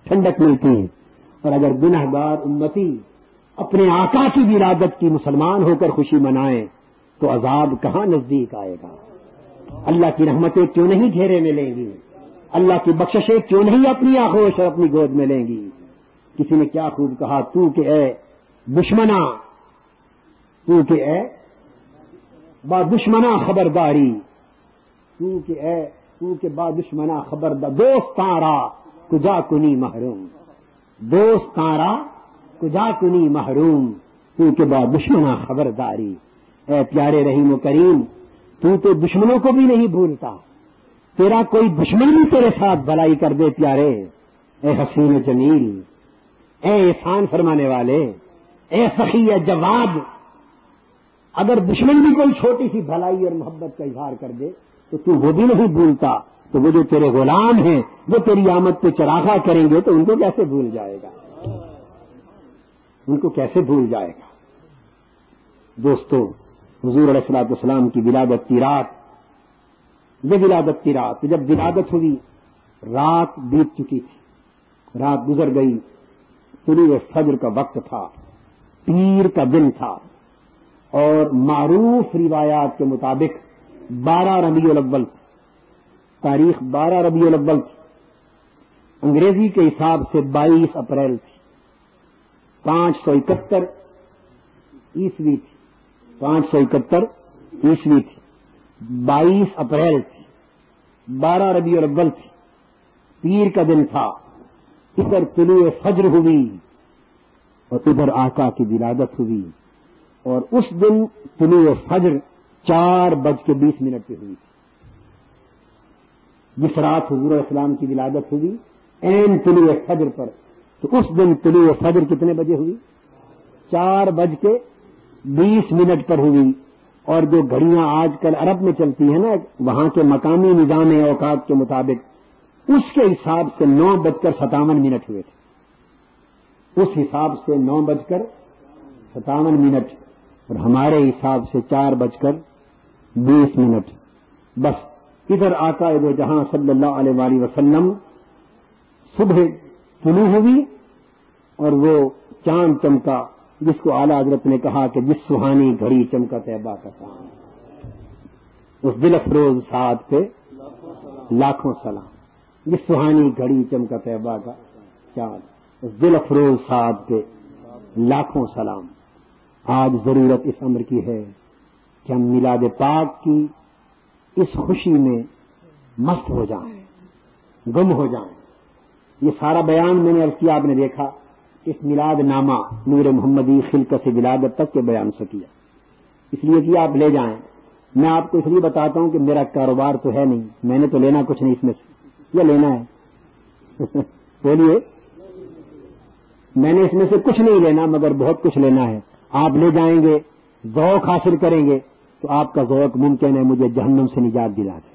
ٹھنڈک ملتی ہے. اور اگر گنہگار امتی اپنے آقا کی ولادت کی مسلمان ہو کر خوشی منائیں تو عذاب کہاں نزدیک آئے گا؟ اللہ کی رحمتیں کیوں نہیں گھیرے میں لیں گی؟ اللہ کی بخششیں کیوں نہیں اپنی آغوش اور اپنی گود میں لیں گی؟ کسی نے کیا خوب کہا، تو کہ اے دشمنا، تو کہ اے با دشمنا خبرداری، تو کہ با دشمنا خبردار، دوست تارا کجا کنی محروم، دوست تارا کجا کنی محروم، تو کہ با دشمنا خبرداری. اے پیارے رحیم و کریم، تو دشمنوں کو بھی نہیں بھولتا، تیرا کوئی دشمن بھی تیرے ساتھ بھلائی کر دے پیارے. اے حسین جمیل، اے احسان فرمانے والے، اے سخی جواد، اگر دشمن بھی کوئی چھوٹی سی بھلائی اور محبت کا اظہار کر دے تو وہ بھی نہیں بھولتا، تو وہ جو تیرے غلام ہیں وہ تیری آمد پہ چراغا کریں گے تو ان کو کیسے بھول جائے گا؟ ان کو کیسے بھول جائے گا؟ دوستو، حضور علیہ الصلوۃ والسلام کی ولادت کی رات، یہ ولادت کی رات، جب ولادت ہوئی رات بیت چکی تھی، رات گزر گئی، طلوع فجر کا وقت تھا، پیر کا دن تھا، اور معروف روایات کے مطابق 12 ربیع الاول، تاریخ 12 ربیع الاول تھی، انگریزی کے حساب سے 22 اپریل تھی، 571 عیسوی تھی، 571 عیسوی تھی، 22 اپریل تھی، 12 ربیع الاول تھی، پیر کا دن تھا. ادھر طلوع فجر ہوئی اور ادھر آقا کی ولادت ہوئی، اور اس دن طلوع فجر 4:20 پہ ہوئی. جس رات حضور علیہ السلام کی ولادت ہوئی عین طلوع فجر پر، تو اس دن طلوع فجر کتنے بجے ہوئی؟ 4:20 پر ہوئی. اور جو گھڑیاں آج کل عرب میں چلتی ہیں نا، وہاں کے مقامی نظام اوقات کے مطابق اس کے حساب سے 9:57 ہوئے تھے. اس حساب سے 9:57، اور ہمارے حساب سے 4:20. بس ادھر آقا دو جہاں صلی اللہ علیہ وآلہ وسلم صبح طلوع ہوئی اور وہ چاند چمکا، جس کو اعلیٰ حضرت نے کہا کہ جس سہانی گھڑی چمکا طیبہ کا چاند، اس دل افروز ساتھ پہ لاکھوں سلام. جس سہانی گھڑی چمکا طیبہ کا چاند، اس دل افروز ساتھ پہ لاکھوں سلام. آج ضرورت اس امر کی ہے کہ ہم میلاد پاک کی اس خوشی میں مست ہو جائیں، گم ہو جائیں. یہ سارا بیان میں نے عرض کیا، آپ نے دیکھا اس میلاد نامہ نور محمدی خلقت سے ولادت تک کے بیان سے کیا، اس لیے کہ آپ لے جائیں. میں آپ کو اس لیے بتاتا ہوں کہ میرا کاروبار تو ہے نہیں، میں نے تو لینا کچھ نہیں اس میں سے، یہ لینا ہے بولیے، میں نے اس میں سے کچھ نہیں لینا مگر بہت کچھ لینا ہے. آپ لے جائیں گے، ذوق حاصل کریں گے تو آپ کا ذوق ممکن ہے مجھے جہنم سے نجات دلا دے.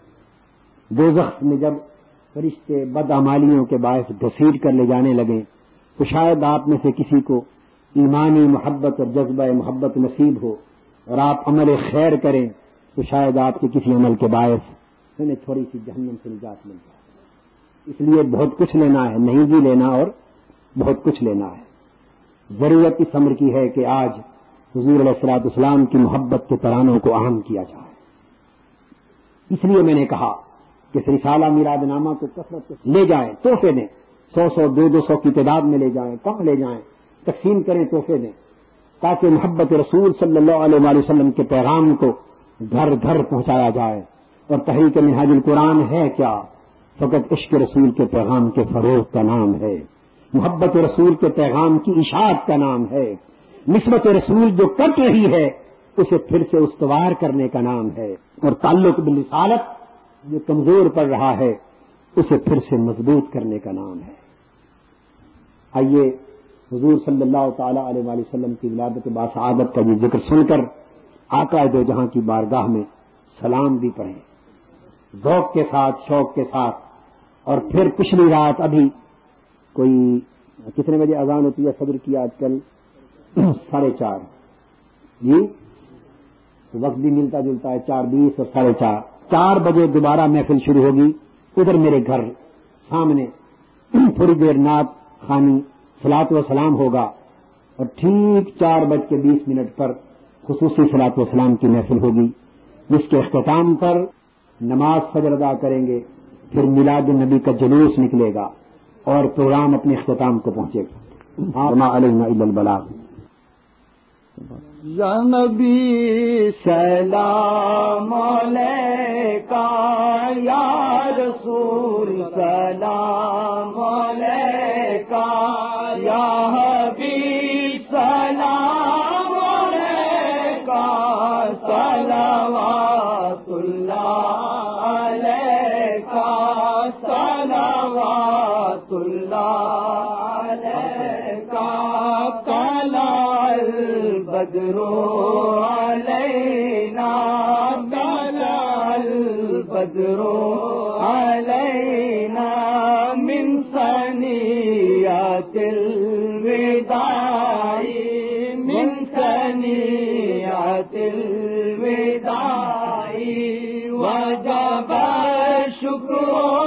دوزخ میں جب فرشتے بدعمالیوں کے باعث گھسیٹ کر لے جانے لگیں تو شاید آپ میں سے کسی کو ایمانی محبت اور جذبہ محبت نصیب ہو اور آپ عمل خیر کریں تو شاید آپ کے کسی عمل کے باعث انہیں تھوڑی سی جہنم سے نجات مل جائے. اس لیے بہت کچھ لینا ہے، نہیں بھی لینا اور بہت کچھ لینا ہے. ضرورت اس امر کی ہے کہ آج حضور علیہ الصلوۃ والسلام کی محبت کے ترانوں کو عام کیا جائے. اس لیے میں نے کہا کہ رسالہ میلاد نامہ کو کثرت سے لے جائیں، تحفے دیں، 100 200 کی تعداد میں لے جائیں، کم لے جائیں، تقسیم کریں، تحفے دیں، تاکہ محبت رسول صلی اللہ علیہ وآلہ وسلم کے پیغام کو گھر گھر پہنچایا جائے. اور تحریک منہاج القرآن ہے کیا؟ فقط عشق رسول کے پیغام کے فروغ کا نام ہے، محبت رسول کے پیغام کی اشاعت کا نام ہے، نسبت رسول جو کٹ رہی ہے اسے پھر سے استوار کرنے کا نام ہے، اور تعلق بالرسالت جو کمزور پڑ رہا ہے اسے پھر سے مضبوط کرنے کا نام ہے. آئیے حضور صلی اللہ تعالی علیہ وآلہ وسلم کی ولادت باسعادت کا یہ ذکر سن کر آقا دو جہاں کی بارگاہ میں سلام بھی پڑھیں ذوق کے ساتھ، شوق کے ساتھ. اور پھر پچھلی رات ابھی کوئی کتنے بجے اذان ہوتی ہے صبر کی آج کل؟ 4:30 جی، وقت بھی ملتا جلتا ہے، 4:20 اور 4:30. 4 بجے دوبارہ محفل شروع ہوگی ادھر میرے گھر سامنے تھوڑی دیر نعت خوانی صلاۃ و سلام ہوگا اور ٹھیک 4:20 پر خصوصی صلاۃ و سلام کی محفل ہوگی، جس کے اختتام پر نماز فجر ادا کریں گے، پھر میلاد النبی کا جلوس نکلے گا اور پروگرام اپنے اختتام کو پہنچے گا۔ وما علینا الا البلاغ۔ یا نبی سلام علیکہ، یا رسول سلام علیکہ، یا حبیب سلام علیکہ، صلوات اللہ علیکہ، صلوات اللہ علیکہ، البدر علینا، طلع البدر علینا، من ثنیات الوداع، من ثنیات الوداع، وجب الشکر